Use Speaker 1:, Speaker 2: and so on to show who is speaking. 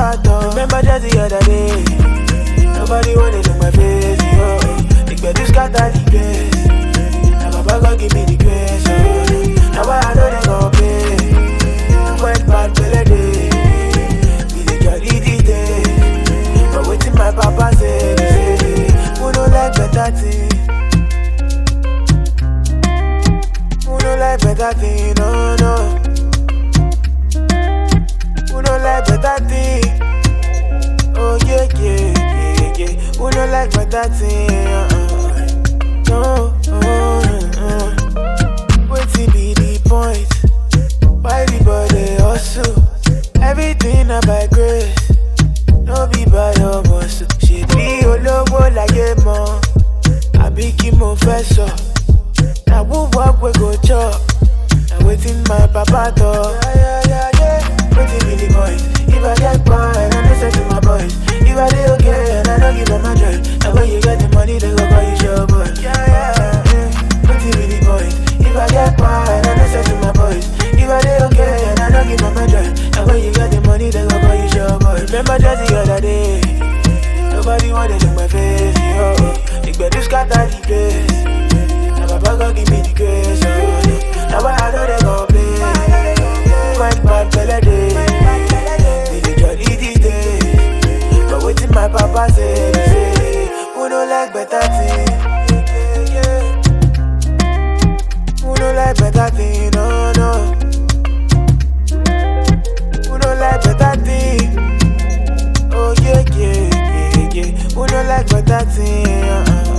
Speaker 1: papa talk. Remember just the other day, nobody wanted in my face, yo. Big bed, this got that the grace. Now papa gon' give me the grace, oh. Now I know they gon' pay. Went bad belly day, we dey jolly these days. But wetin my papa say, who no like better thing? Who no like better thing? No, no. Who no like better thing? Oh yeah, yeah, yeah, yeah. Who no like better thing? No, wetin be the point? Why the body hustle? Everything na by grace, no be by your muscle. She be olówó láyé mọ́, àbí kí mo fẹ́ sọ? Na who work we go chop? Na wetin my papa talk. Wetin be the point? If I get by and I listen to my boys, if I dey okay and I don't give them my joy, na when you get the money they go call you your boy. Wetin be the point? If I get by and I listen to my boys, if I dey okay and I don't give them my joy, na when you get the money they go call you your boy. Remember just the other day, nobody wanted in my face, yo. Big bed, this got that the place. Now papa gon' give me the grace, oh. Now I know they gon' play. Went bad belly day, we dey jolly these days. But wetin my papa say, who no like better thing? Who no like better thing? No, no. Who no like better thing? Oh yeah, yeah, yeah, yeah. Who no like better thing?